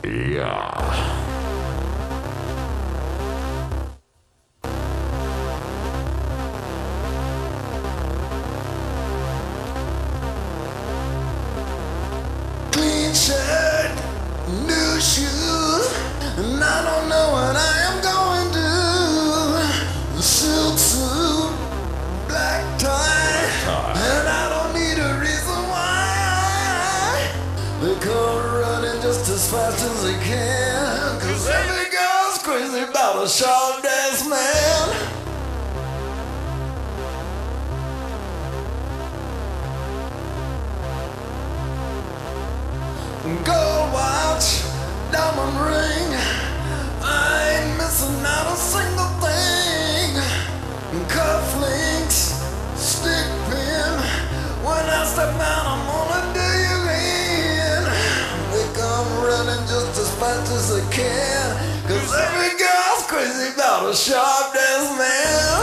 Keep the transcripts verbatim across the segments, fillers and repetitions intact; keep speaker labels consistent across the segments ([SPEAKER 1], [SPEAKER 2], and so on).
[SPEAKER 1] Yeah.
[SPEAKER 2] Clean shirt, new shoes, and I don't know what I am going to do. Silk suit, black tie, and I don't need a reason why. They come running just as fast as they can, 'cause every girl's crazy about a short-dressed man. Gold watch, diamond ring, I ain't missing out a single thing. Cufflinks, stick pin, when I step out I'm gonna do you in. They come running just as fast as they can, 'cause every girl's crazy about a sharp-dressed man.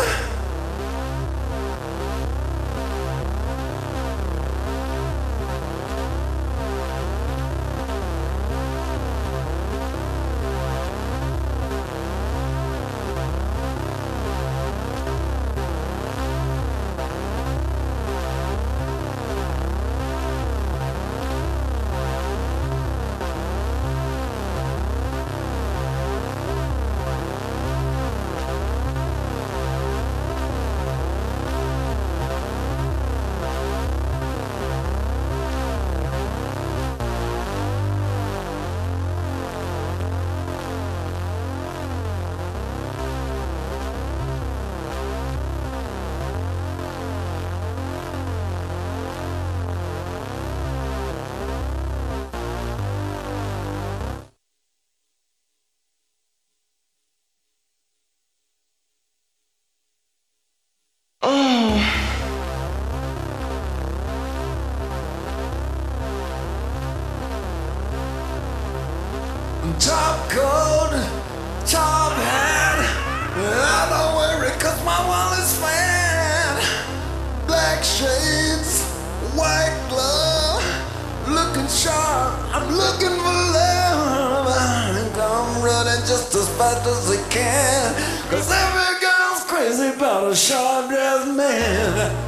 [SPEAKER 2] Top coat, top hat, I don't worry 'cause my wallet's fat. Black shades, white glove, looking sharp, I'm looking for love. And come running just as fast as they can, 'cause every girl's crazy about a short-dressed man.